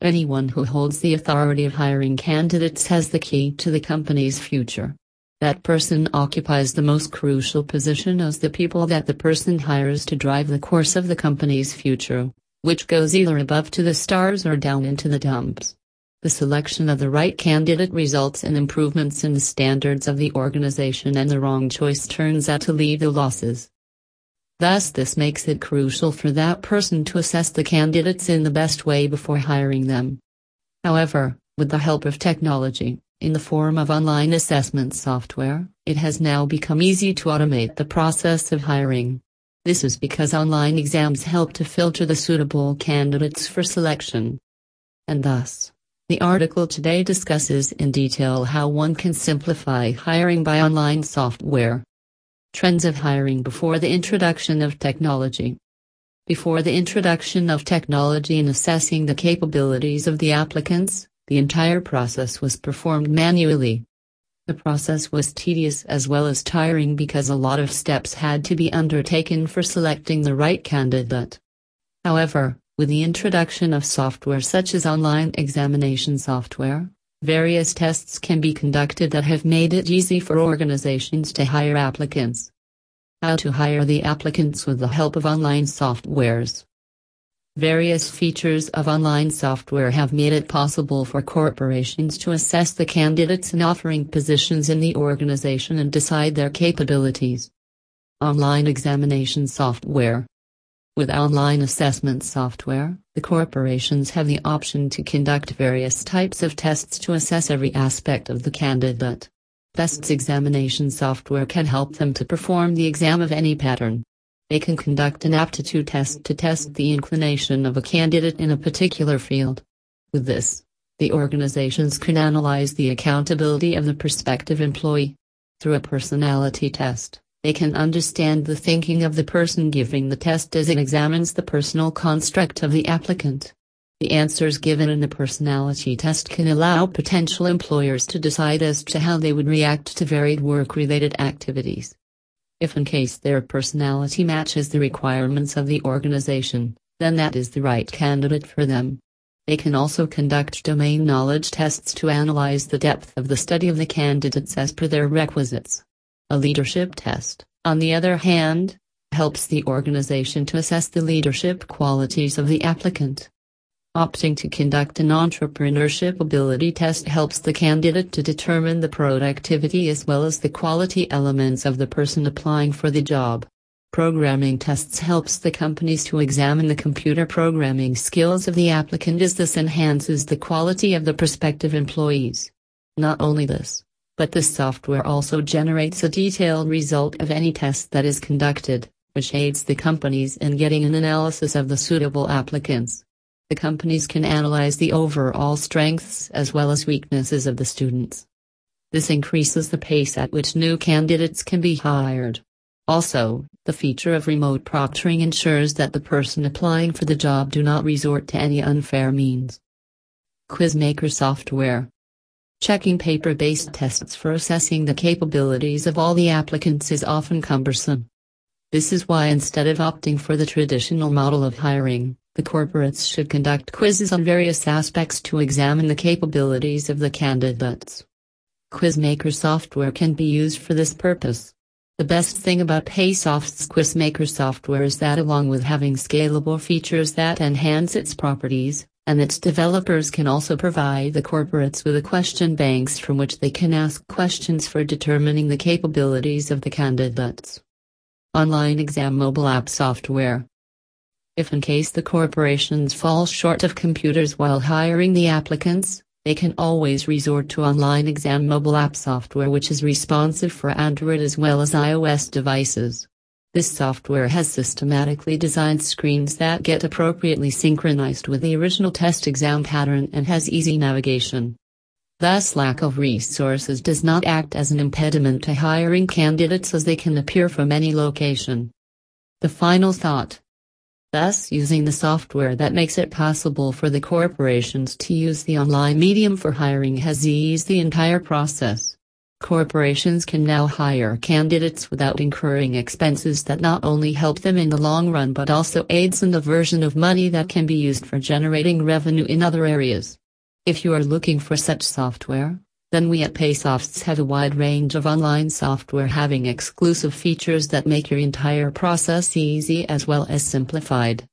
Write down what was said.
Anyone who holds the authority of hiring candidates has the key to the company's future. That person occupies the most crucial position as the people that the person hires to drive the course of the company's future, which goes either above to the stars or down into the dumps. The selection of the right candidate results in improvements in the standards of the organization, and the wrong choice turns out to lead to losses. Thus, this makes it crucial for that person to assess the candidates in the best way before hiring them. However, with the help of technology, in the form of online assessment software, it has now become easy to automate the process of hiring. This is because online exams help to filter the suitable candidates for selection. And thus, the article today discusses in detail how one can simplify hiring by online software. Trends of hiring before the introduction of technology. Before the introduction of technology in assessing the capabilities of the applicants, the entire process was performed manually. The process was tedious as well as tiring because a lot of steps had to be undertaken for selecting the right candidate. However, with the introduction of software such as online examination software, various tests can be conducted that have made it easy for organizations to hire applicants. How to hire the applicants with the help of online softwares. Various features of online software have made it possible for corporations to assess the candidates in offering positions in the organization and decide their capabilities. Online examination software. With online assessment software, the corporations have the option to conduct various types of tests to assess every aspect of the candidate. Tests examination software can help them to perform the exam of any pattern. They can conduct an aptitude test to test the inclination of a candidate in a particular field. With this, the organizations can analyze the accountability of the prospective employee. Through a personality test, they can understand the thinking of the person giving the test as it examines the personal construct of the applicant. The answers given in the personality test can allow potential employers to decide as to how they would react to varied work-related activities. If in case their personality matches the requirements of the organization, then that is the right candidate for them. They can also conduct domain knowledge tests to analyze the depth of the study of the candidates as per their requisites. A leadership test, on the other hand, helps the organization to assess the leadership qualities of the applicant. Opting to conduct an entrepreneurship ability test helps the candidate to determine the productivity as well as the quality elements of the person applying for the job. Programming tests helps the companies to examine the computer programming skills of the applicant, as this enhances the quality of the prospective employees. Not only this, but the software also generates a detailed result of any test that is conducted, which aids the companies in getting an analysis of the suitable applicants. The companies can analyze the overall strengths as well as weaknesses of the students. This increases the pace at which new candidates can be hired. Also, the feature of remote proctoring ensures that the person applying for the job do not resort to any unfair means. Quizmaker software. Checking paper-based tests for assessing the capabilities of all the applicants is often cumbersome. This is why, instead of opting for the traditional model of hiring, the corporates should conduct quizzes on various aspects to examine the capabilities of the candidates. Quizmaker software can be used for this purpose. The best thing about Paysoft's Quizmaker software is that, along with having scalable features that enhance its properties, and its developers can also provide the corporates with a question banks from which they can ask questions for determining the capabilities of the candidates. Online exam mobile app software. If in case the corporations fall short of computers while hiring the applicants, they can always resort to online exam mobile app software, which is responsive for Android as well as iOS devices. This software has systematically designed screens that get appropriately synchronized with the original test exam pattern and has easy navigation. Thus, lack of resources does not act as an impediment to hiring candidates, as they can appear from any location. The final thought. Thus, using the software that makes it possible for the corporations to use the online medium for hiring has eased the entire process. Corporations can now hire candidates without incurring expenses that not only help them in the long run but also aids in the diversion of money that can be used for generating revenue in other areas. If you are looking for such software, then we at Paysofts have a wide range of online software having exclusive features that make your entire process easy as well as simplified.